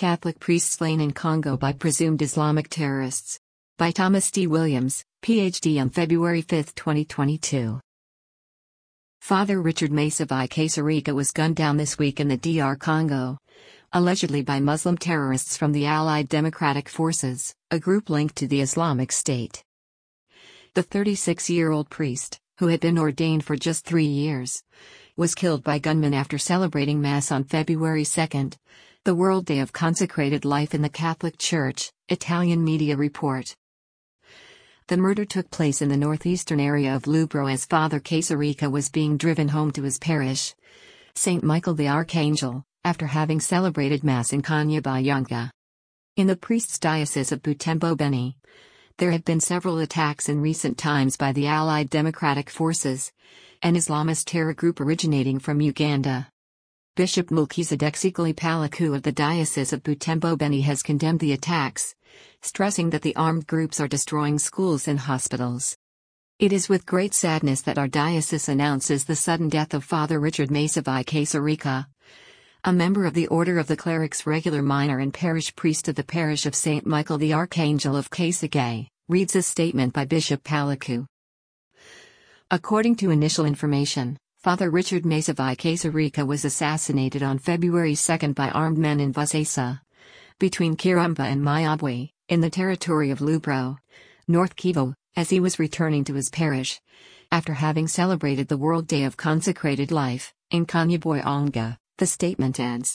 Catholic Priest Slain in Congo by Presumed Islamic Terrorists. By Thomas D. Williams, Ph.D. on February 5, 2022. Father Richard Mesa V. Kasereka was gunned down this week in the DR Congo, allegedly by Muslim terrorists from the Allied Democratic Forces, a group linked to the Islamic State. The 36-year-old priest, who had been ordained for just 3 years, was killed by gunmen after celebrating Mass on February 2, the World Day of Consecrated Life in the Catholic Church, Italian media report. The murder took place in the northeastern area of Lubero as Father Kasereka was being driven home to his parish, St. Michael the Archangel, after having celebrated Mass in Kanyabayonga. In the priest's diocese of Butembo-Beni, there have been several attacks in recent times by the Allied Democratic Forces, an Islamist terror group originating from Uganda. Bishop Melchizedek Palaku of the Diocese of Butembo-Beni has condemned the attacks, stressing that the armed groups are destroying schools and hospitals. It is with great sadness that our diocese announces the sudden death of Father Richard Mesa V. Kasereka, a member of the Order of the Clerics Regular Minor and parish priest of the parish of St. Michael the Archangel of Kasege, reads a statement by Bishop Palaku. According to initial information, Father Richard Mesa V. Kasereka was assassinated on February 2 by armed men in Busesa, between Kirumba and Mayabwe, in the territory of Lubero, North Kivu, as he was returning to his parish, after having celebrated the World Day of Consecrated Life, in Kanyabayonga, the statement adds.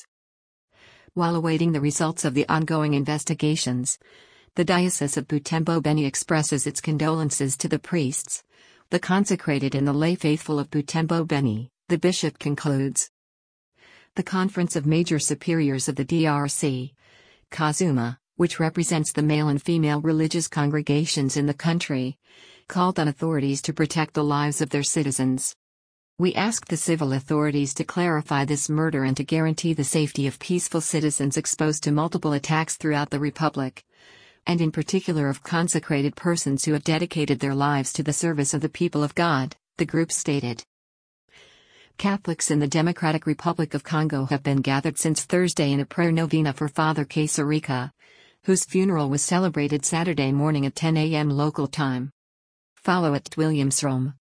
While awaiting the results of the ongoing investigations, the Diocese of Butembo-Beni expresses its condolences to the priests, the consecrated and the lay faithful of Butembo-Beni, the bishop concludes. The Conference of Major Superiors of the DRC, Kazuma, which represents the male and female religious congregations in the country, called on authorities to protect the lives of their citizens. We ask the civil authorities to clarify this murder and to guarantee the safety of peaceful citizens exposed to multiple attacks throughout the Republic, and in particular of consecrated persons who have dedicated their lives to the service of the people of God, the group stated. Catholics in the Democratic Republic of Congo have been gathered since Thursday in a prayer novena for Father Kasereka, whose funeral was celebrated Saturday morning at 10 a.m. local time. Follow at Williams Rome.